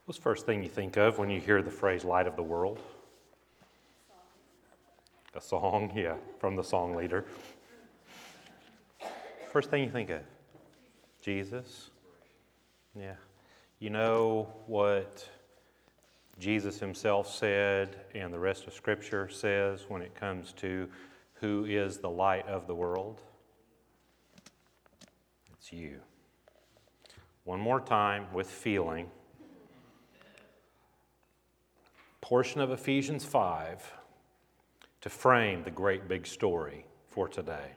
What's the first thing you think of when you hear the phrase light of the world? A song, yeah, from the song leader. First thing you think of? Jesus? Yeah. You know what Jesus himself said and the rest of Scripture says when it comes to who is the light of the world? It's you. One more time with feeling. Portion of Ephesians 5 to frame the great big story for today.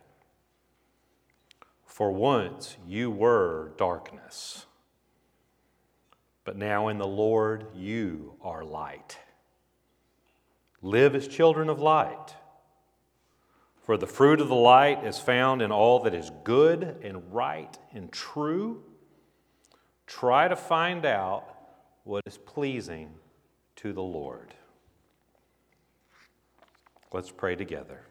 For once you were darkness, but now in the Lord you are light. Live as children of light. For the fruit of the light is found in all that is good and right and true. Try to find out what is pleasing to the Lord. Let's pray together.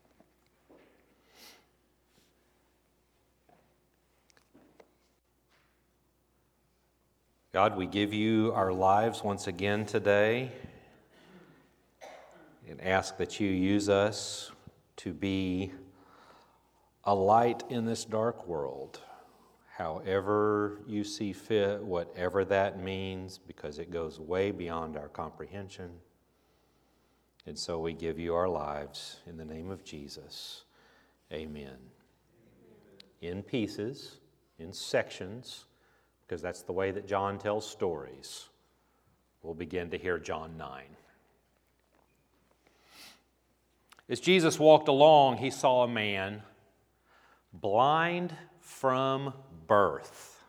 God, we give you our lives once again today and ask that you use us to be a light in this dark world, however you see fit, whatever that means, because it goes way beyond our comprehension. And so we give you our lives in the name of Jesus. Amen. In pieces, in sections, because that's the way that John tells stories. We'll begin to hear John 9. As Jesus walked along, he saw a man blind from birth.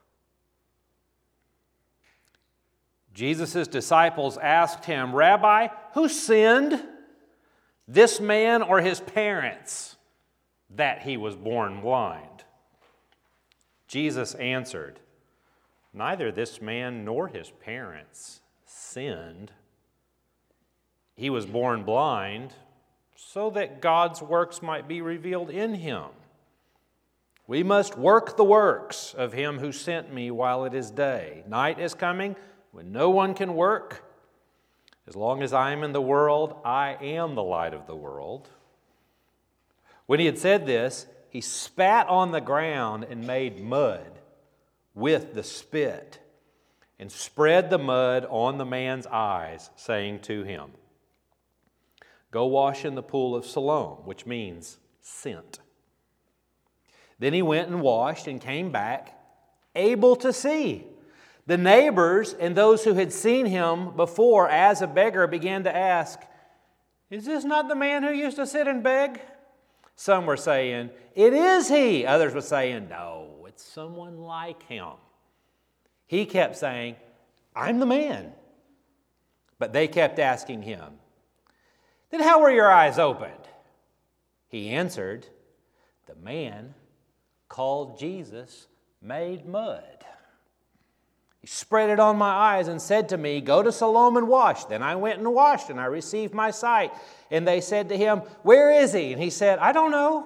Jesus' disciples asked him, "Rabbi, who sinned, this man or his parents, that he was born blind?" Jesus answered, "Neither this man nor his parents sinned. He was born blind so that God's works might be revealed in him. We must work the works of him who sent me while it is day. Night is coming when no one can work. As long as I am in the world, I am the light of the world." When he had said this, he spat on the ground and made mud with the spit and spread the mud on the man's eyes, saying to him, "Go wash in the pool of Siloam," which means sent. Then he went and washed and came back, able to see. The neighbors and those who had seen him before as a beggar began to ask, "Is this not the man who used to sit and beg?" Some were saying, "It is he." Others were saying, "No, it's someone like him." He kept saying, "I'm the man." But they kept asking him, "Then how were your eyes opened?" He answered, "The man called Jesus made mud. He spread it on my eyes and said to me, 'Go to Siloam and wash.' Then I went and washed, and I received my sight." And they said to him, "Where is he?" And he said, "I don't know."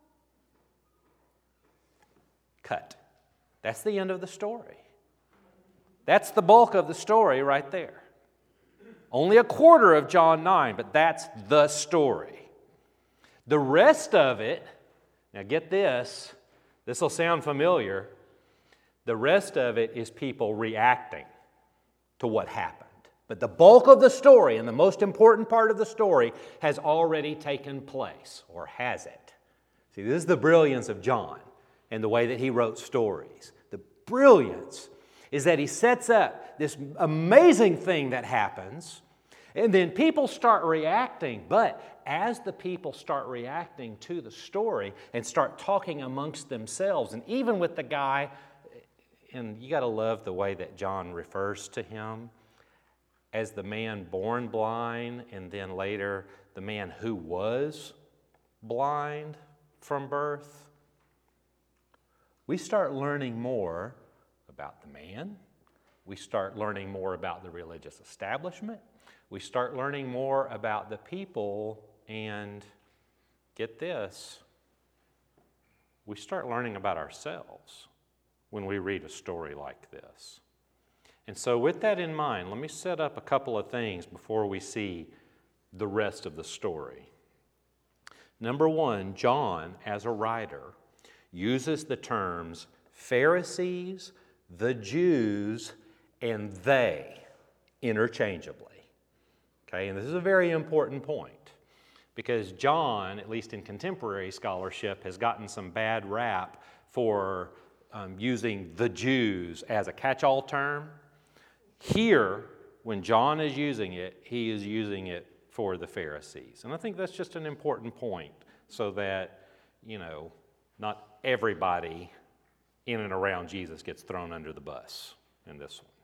Cut. That's the end of the story. That's the bulk of the story right there. Only a quarter of John 9, but that's the story. The rest of it, now get this, this will sound familiar. The rest of it is people reacting to what happened. But the bulk of the story, and the most important part of the story, has already taken place, or has it? See, this is the brilliance of John and the way that he wrote stories. The brilliance is that he sets up this amazing thing that happens, and then people start reacting. But as the people start reacting to the story and start talking amongst themselves, and even with the guy, and you got to love the way that John refers to him as the man born blind, and then later the man who was blind from birth. We start learning more about the man. We start learning more about the religious establishment. We start learning more about the people, and get this, we start learning about ourselves when we read a story like this. And so with that in mind, let me set up a couple of things before we see the rest of the story. Number one, John, as a writer, uses the terms Pharisees, the Jews, and they interchangeably. Okay, and this is a very important point because John, at least in contemporary scholarship, has gotten some bad rap for using the Jews as a catch-all term. Here, when John is using it, he is using it for the Pharisees. And I think that's just an important point so that, not everybody in and around Jesus gets thrown under the bus in this one.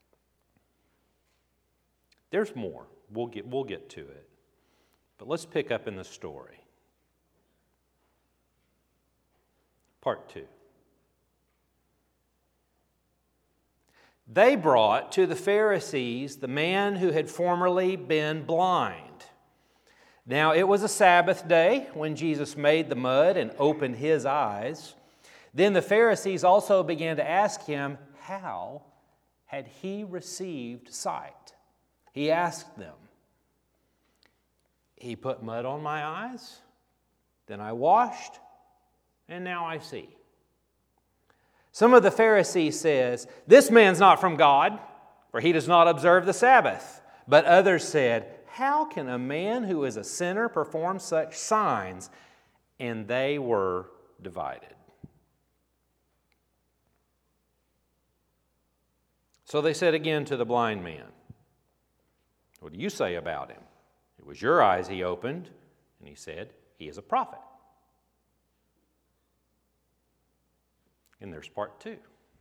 There's more. We'll get to it. But let's pick up in the story. Part 2. They brought to the Pharisees the man who had formerly been blind. Now it was a Sabbath day when Jesus made the mud and opened his eyes. Then the Pharisees also began to ask him, how had he received sight? He asked them, he put mud on my eyes, then I washed, and now I see. Some of the Pharisees says, this man's not from God, for he does not observe the Sabbath. But others said, how can a man who is a sinner perform such signs? And they were divided. So they said again to the blind man, what do you say about him? It was your eyes he opened. And he said, he is a prophet. And there's part 2.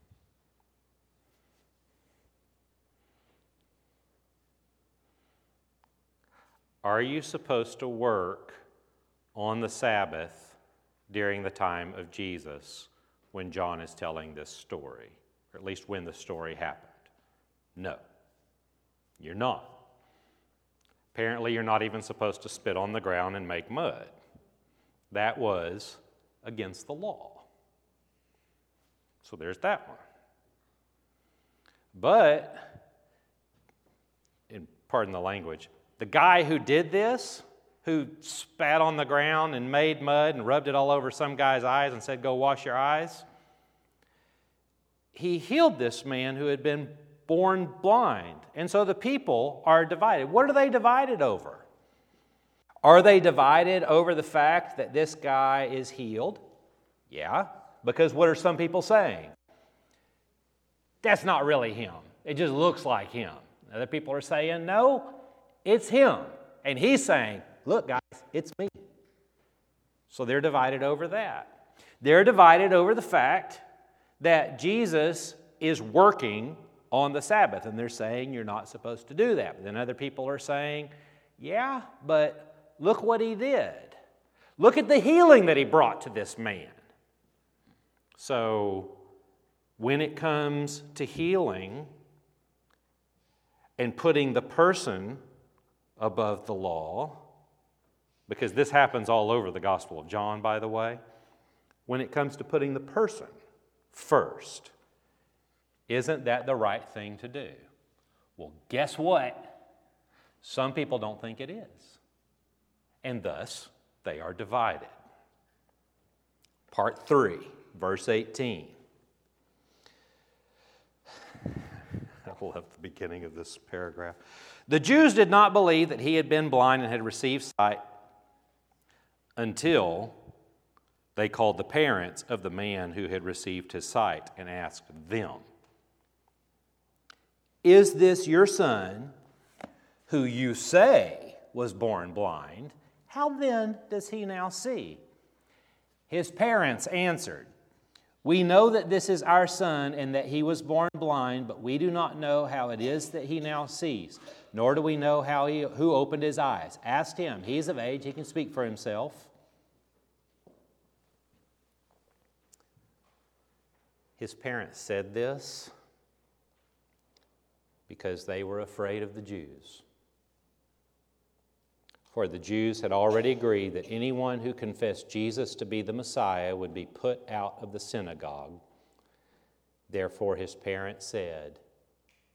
Are you supposed to work on the Sabbath during the time of Jesus when John is telling this story? Or at least when the story happened? No, you're not. Apparently, you're not even supposed to spit on the ground and make mud. That was against the law. So there's that one. But, and pardon the language, the guy who did this, who spat on the ground and made mud and rubbed it all over some guy's eyes and said, go wash your eyes, he healed this man who had been born blind. And so the people are divided. What are they divided over? Are they divided over the fact that this guy is healed? Yeah. Because what are some people saying? That's not really him. It just looks like him. Other people are saying, no, it's him. And he's saying, look, guys, it's me. So they're divided over that. They're divided over the fact that Jesus is working on the Sabbath. And they're saying, you're not supposed to do that. But then other people are saying, yeah, but look what he did. Look at the healing that he brought to this man. So, when it comes to healing and putting the person above the law, because this happens all over the Gospel of John, by the way, when it comes to putting the person first, isn't that the right thing to do? Well, guess what? Some people don't think it is. And thus, they are divided. Part 3. Verse 18. I love the beginning of this paragraph. The Jews did not believe that he had been blind and had received sight until they called the parents of the man who had received his sight and asked them, is this your son who you say was born blind? How then does he now see? His parents answered, we know that this is our son and that he was born blind, but we do not know how it is that he now sees, nor do we know who opened his eyes. Ask him. He's of age. He can speak for himself. His parents said this because they were afraid of the Jews. For the Jews had already agreed that anyone who confessed Jesus to be the Messiah would be put out of the synagogue. Therefore his parents said,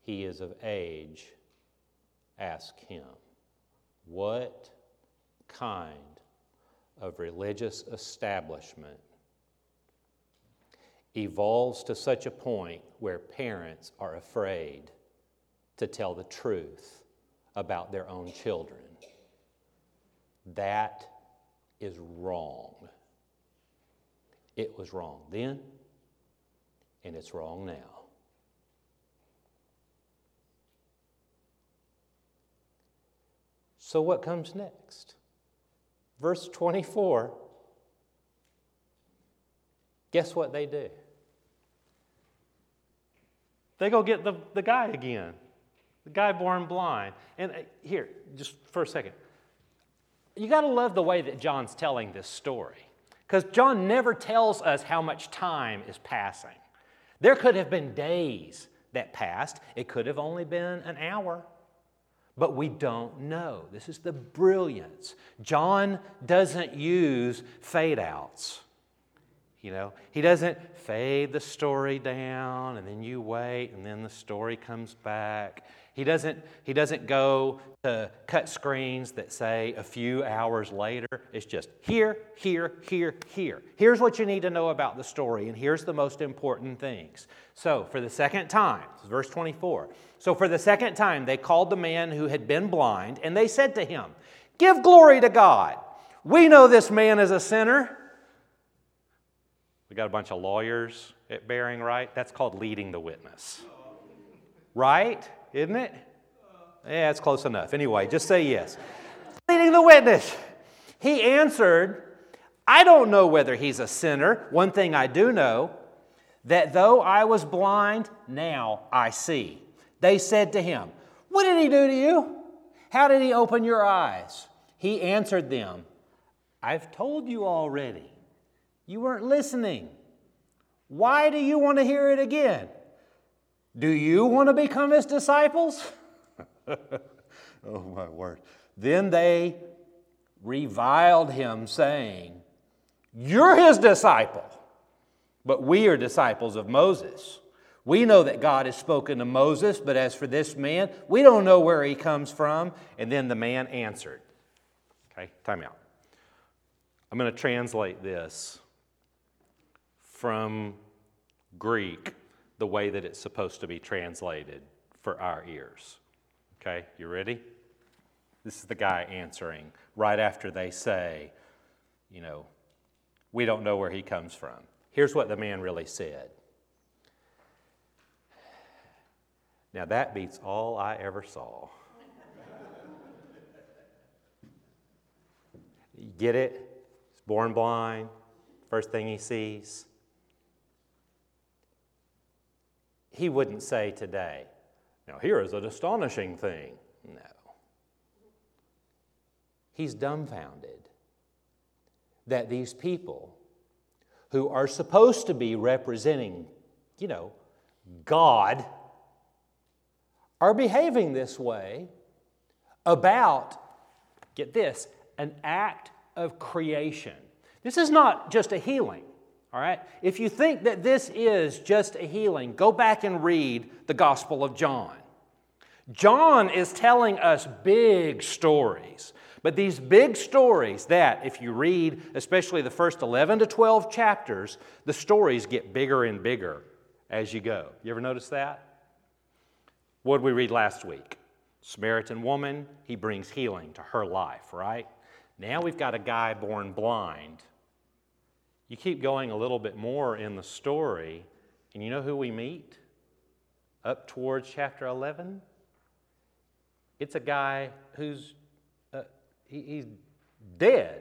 he is of age, ask him. What kind of religious establishment evolves to such a point where parents are afraid to tell the truth about their own children? That is wrong. It was wrong then, and it's wrong now. So what comes next? Verse 24. Guess what they do? They go get the guy again. The guy born blind. And here, just for a second. You got to love the way that John's telling this story. Because John never tells us how much time is passing. There could have been days that passed. It could have only been an hour. But we don't know. This is the brilliance. John doesn't use fade-outs. You know, he doesn't fade the story down and then you wait and then the story comes back. He doesn't go to cut screens that say a few hours later. It's just here, here, here, here. Here's what you need to know about the story, and here's the most important things. So for the second time, this is verse 24. So for the second time, they called the man who had been blind, and they said to him, "Give glory to God. We know this man is a sinner." We got a bunch of lawyers at Bering, right? That's called leading the witness. Right? Isn't it? Yeah, it's close enough. Anyway, just say yes. Leading the witness. He answered, "I don't know whether he's a sinner. One thing I do know, that though I was blind, now I see." They said to him, "What did he do to you? How did he open your eyes?" He answered them, "I've told you already. You weren't listening. Why do you want to hear it again? Do you want to become his disciples?" Oh, my word. Then they reviled him, saying, "You're his disciple, but we are disciples of Moses. We know that God has spoken to Moses, but as for this man, we don't know where he comes from." And then the man answered. Okay, time out. I'm going to translate this from Greek the way that it's supposed to be translated for our ears. Okay, you ready? This is the guy answering right after they say, we don't know where he comes from. Here's what the man really said. Now that beats all I ever saw. You get it? He's born blind. First thing he sees. He wouldn't say today, "Now here is an astonishing thing." No. He's dumbfounded that these people who are supposed to be representing, God, are behaving this way about, get this, an act of creation. This is not just a healing. All right? If you think that this is just a healing, go back and read the Gospel of John. John is telling us big stories. But these big stories that, if you read especially the first 11 to 12 chapters, the stories get bigger and bigger as you go. You ever notice that? What did we read last week? Samaritan woman, he brings healing to her life, right? Now we've got a guy born blind. You keep going a little bit more in the story, and you know who we meet? Up towards chapter 11? It's a guy who's he's dead.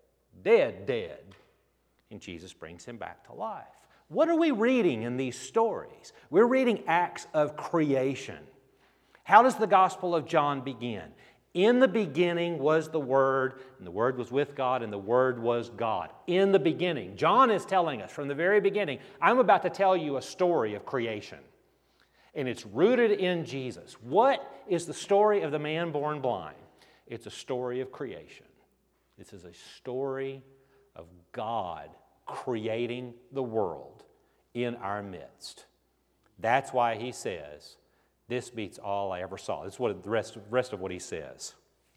And Jesus brings him back to life. What are we reading in these stories? We're reading acts of creation. How does the Gospel of John begin? In the beginning was the Word, and the Word was with God, and the Word was God. In the beginning. John is telling us from the very beginning, I'm about to tell you a story of creation. And it's rooted in Jesus. What is the story of the man born blind? It's a story of creation. This is a story of God creating the world in our midst. That's why he says, This beats all I ever saw. This is what the rest of what he says.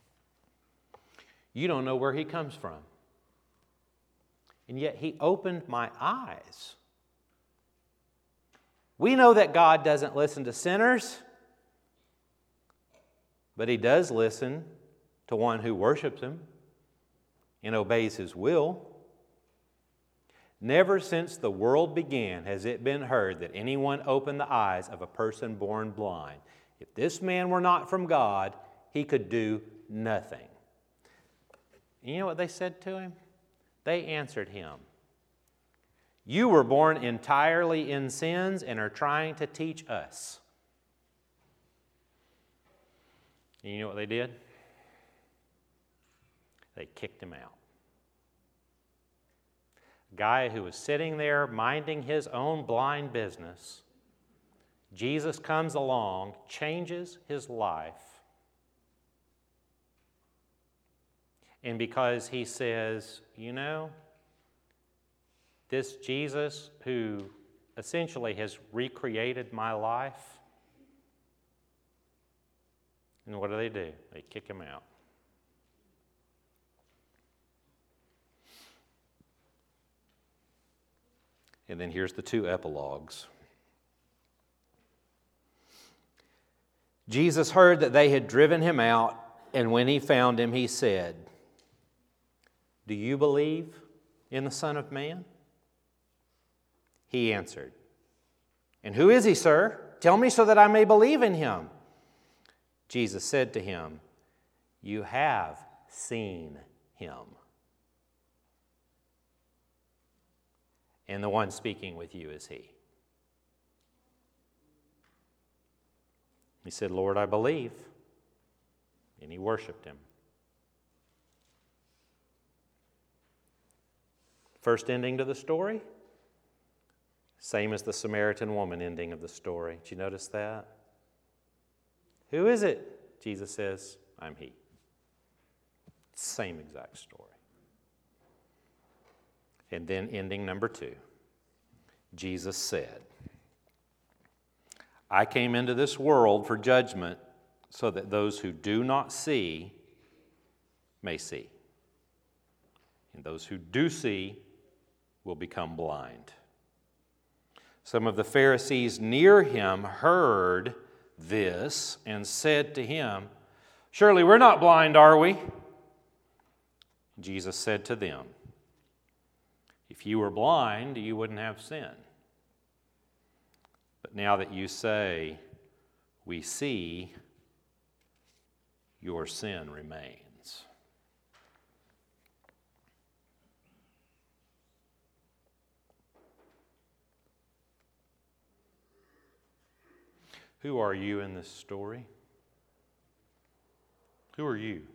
You don't know where he comes from. And yet he opened my eyes. We know that God doesn't listen to sinners, but he does listen to one who worships him and obeys his will. Never since the world began has it been heard that anyone opened the eyes of a person born blind. If this man were not from God, he could do nothing. You know what they said to him? They answered him, you were born entirely in sins and are trying to teach us. And you know what they did? They kicked him out. A guy who was sitting there minding his own blind business, Jesus comes along, changes his life. And because he says, you know, this Jesus who essentially has recreated my life, and what do? They kick him out. And then here's the two epilogues. Jesus heard that they had driven him out, and when he found him, he said, do you believe in the Son of Man? He answered, and who is he, sir? Tell me so that I may believe in him. Jesus said to him, you have seen him. And the one speaking with you is he. He said, Lord, I believe. And he worshiped him. First ending to the story, same as the Samaritan woman ending of the story. Did you notice that? Who is it? Jesus says, I'm he. Same exact story. And then ending number 2, Jesus said, I came into this world for judgment so that those who do not see may see. And those who do see will become blind. Some of the Pharisees near him heard this and said to him, surely we're not blind, are we? Jesus said to them, if you were blind, you wouldn't have sin. But now that you say, we see, your sin remains. Who are you in this story? Who are you?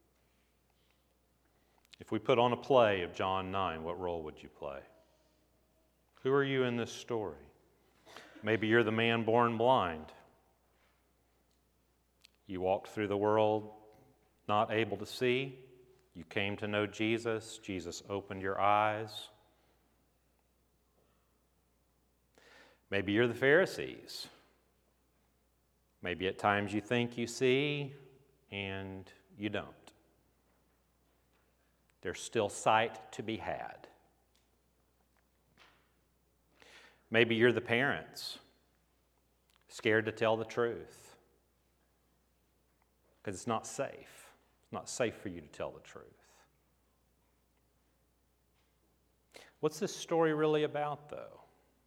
If we put on a play of John 9, what role would you play? Who are you in this story? Maybe you're the man born blind. You walked through the world not able to see. You came to know Jesus. Jesus opened your eyes. Maybe you're the Pharisees. Maybe at times you think you see and you don't. There's still sight to be had. Maybe you're the parents, scared to tell the truth because it's not safe. It's not safe for you to tell the truth. What's this story really about, though?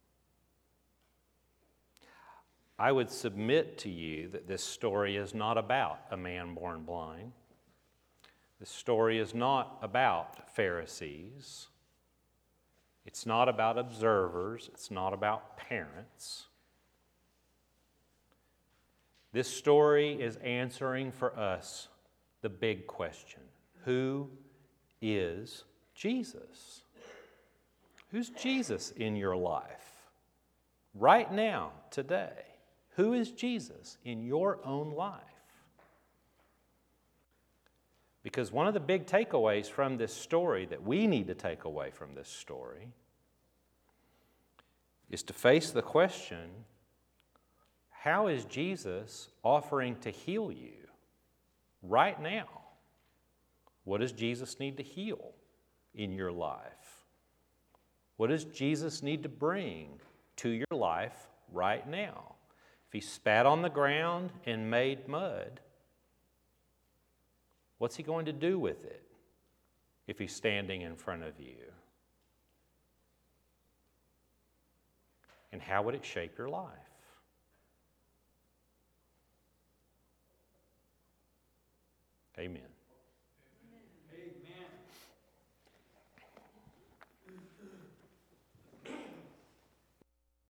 I would submit to you that this story is not about a man born blind. This story is not about Pharisees. It's not about observers. It's not about parents. This story is answering for us the big question. Who is Jesus? Who's Jesus in your life? Right now, today. Who is Jesus in your own life? Because one of the big takeaways from this story that we need to take away from this story is to face the question, How is Jesus offering to heal you right now? What does Jesus need to heal in your life? What does Jesus need to bring to your life right now? If he spat on the ground and made mud, what's he going to do with it if he's standing in front of you? And how would it shape your life? Amen.